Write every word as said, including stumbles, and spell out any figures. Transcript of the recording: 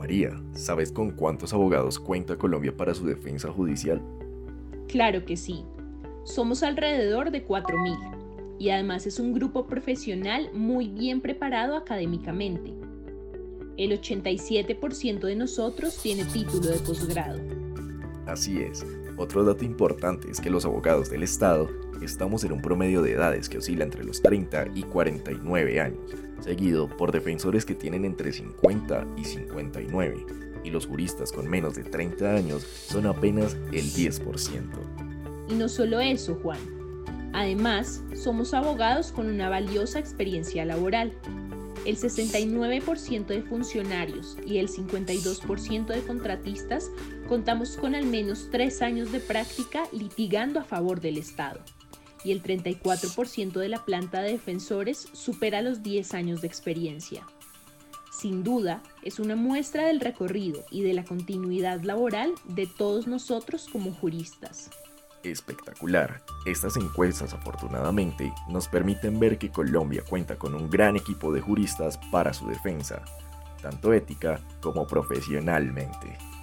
María, ¿sabes con cuántos abogados cuenta Colombia para su defensa judicial? Claro que sí. Somos alrededor de cuatro mil y además es un grupo profesional muy bien preparado académicamente. El ochenta y siete por ciento de nosotros tiene título de posgrado. Así es. Otro dato importante es que los abogados del Estado estamos en un promedio de edades que oscila entre los treinta y cuarenta y nueve años, seguido por defensores que tienen entre cincuenta y cincuenta y nueve, y los juristas con menos de treinta años son apenas el diez por ciento. Y no solo eso, Juan. Además, somos abogados con una valiosa experiencia laboral. El sesenta y nueve por ciento de funcionarios y el cincuenta y dos por ciento de contratistas contamos con al menos tres años de práctica litigando a favor del Estado. Y el treinta y cuatro por ciento de la planta de defensores supera los diez años de experiencia. Sin duda, es una muestra del recorrido y de la continuidad laboral de todos nosotros como juristas. Espectacular. Estas encuestas, afortunadamente, nos permiten ver que Colombia cuenta con un gran equipo de juristas para su defensa, tanto ética como profesionalmente.